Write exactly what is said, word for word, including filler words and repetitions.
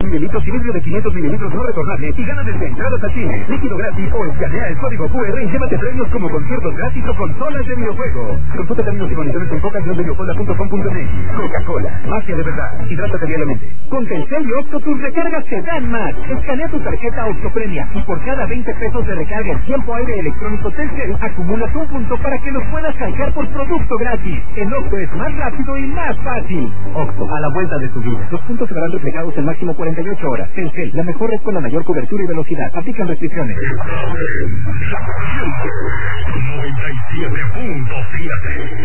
mililitros y vidrio de quinientos mililitros no retornable y gana desde entradas al cine, líquido gratis o escanea el código Q R y llévate premios como conciertos gratis o consolas de videojuego. Consulta términos y condiciones en coca-videocola punto com punto m x. Coca-Cola, magia de verdad. Hidrátate diariamente. Con Telcel y Octo tus recargas te dan más. Escanea tu tarjeta Octo Premia y por cada veinte pesos de recarga en tiempo aire electrónico Telcel acumulas un punto para que los puedas canjear por producto gratis. En Octo es más rápido y más fácil. Octo, a la vuelta de tu vida. Los puntos se verán reflejados en máximo cuarenta y ocho horas. Telcel, la mejor red con la mayor cobertura y velocidad. Aplican restricciones. noventa y siete punto siete